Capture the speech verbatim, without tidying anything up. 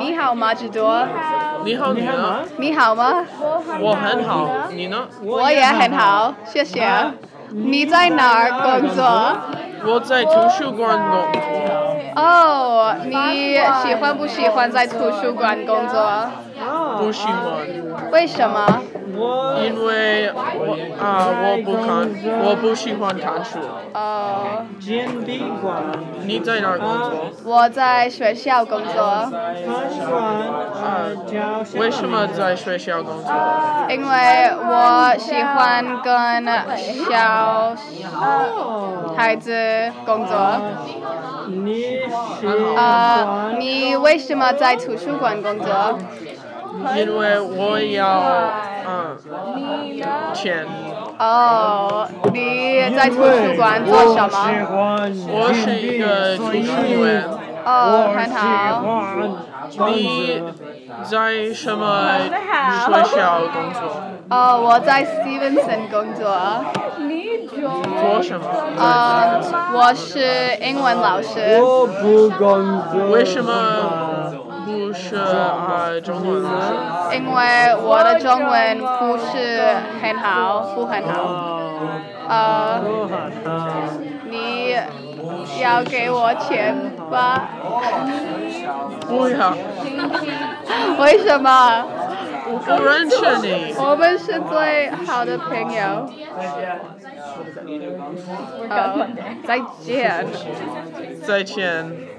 你好吗，智多？ 你好，你呢？ 你好吗？ 我很好，你呢？ 我也很好，谢谢。你在哪儿工作？ 我在图书馆工作。 哦，你喜欢不喜欢在图书馆工作？ 不喜欢。 为什么？ 因为我啊，我不看，我不喜欢看书。 哦。 你在哪儿工作？ 我在学校工作。 啊，为什么在学校工作？ 因为我喜欢跟小孩子工作。呃，你为什么在图书馆工作？ 因为我要嗯钱。 哦，你在图书馆做什么？ 我是一个图书员。 哦，很好。 你在什么学校工作？ 哦，我在 Stevenson 工作。 做什么？ 嗯，我是英文老师。 为什么不是啊中文老师？ 因为我的中文不是很好，不很好。呃，你要给我钱吧？ 不要。 为什么？ 我不认识你。 我们是最好的朋友。呃，再见。 再见。